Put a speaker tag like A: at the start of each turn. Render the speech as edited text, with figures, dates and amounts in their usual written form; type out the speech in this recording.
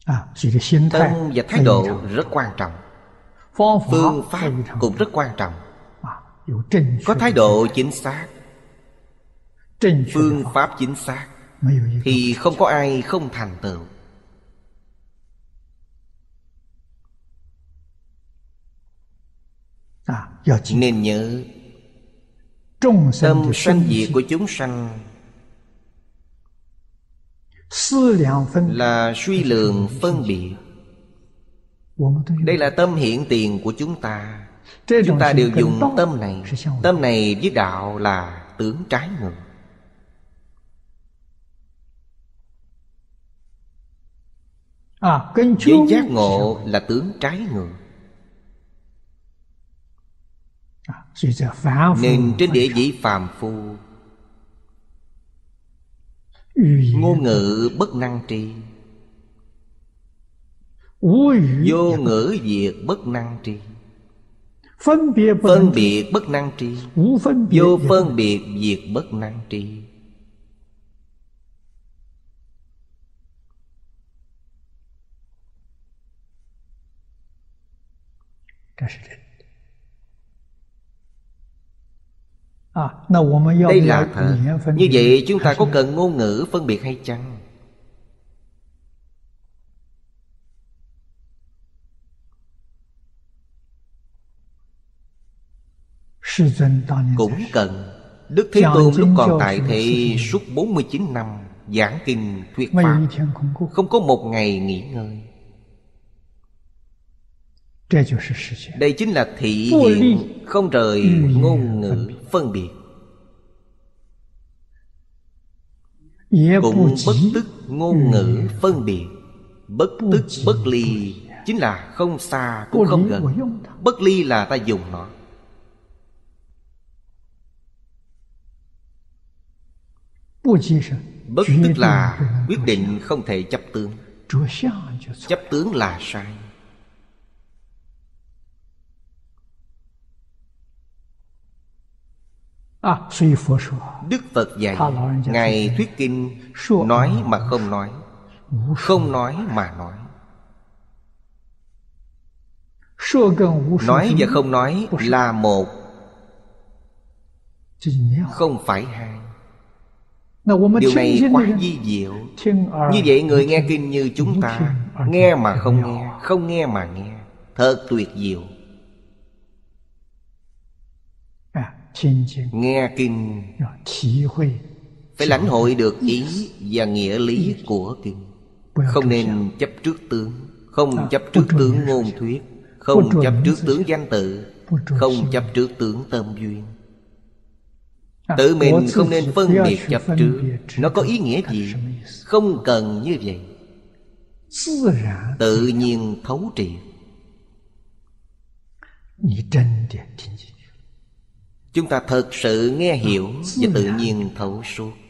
A: Tâm và thái độ rất quan trọng. Phương pháp cũng rất quan trọng. Có thái độ chính xác, phương pháp chính xác thì không có ai không thành tựu. Nên nhớ, tâm sanh diệt của chúng sanh là suy lượng phân biệt. Đây là tâm hiện tiền của chúng ta. Chúng ta đều dùng tâm này. Tâm này với đạo là tướng trái ngược. Với giác ngộ là tướng trái ngược. Nên trên địa vị phàm phu, ngôn ngữ bất năng tri, vô ngữ diệt bất năng tri, phân biệt bất năng tri, vô phân biệt diệt bất năng tri. Đây là thật. Như vậy chúng ta có cần ngôn ngữ phân biệt hay chăng? Cũng cần. Đức Thế Tôn lúc còn tại thế suốt 49 năm giảng kinh thuyết pháp, không có một ngày nghỉ ngơi. Đây chính là thị hiện không rời ngôn ngữ phân biệt. Cũng bất tức ngôn ngữ phân biệt. Bất tức bất ly chính là không xa cũng không gần. Bất ly là ta dùng nó. Bất tức là quyết định không thể chấp tướng. Chấp tướng là sai. Đức Phật dạy, Ngài thuyết kinh, nói mà không nói, không nói mà nói. Nói và không nói là một, không phải hai. Điều này quá vi diệu. Như vậy người nghe kinh như chúng ta, nghe mà không nghe, không nghe mà nghe, thật tuyệt diệu. Nghe kinh phải lãnh hội được ý và nghĩa lý của kinh. Không nên chấp trước tướng. Không chấp trước tướng ngôn thuyết. Không chấp trước tướng danh tự. Không chấp trước tướng tâm duyên. Tự mình không nên phân biệt chấp trước. Nó có ý nghĩa gì? Không cần như vậy. Tự nhiên thấu triệt. Chúng ta thật sự nghe hiểu và tự nhiên thấu suốt.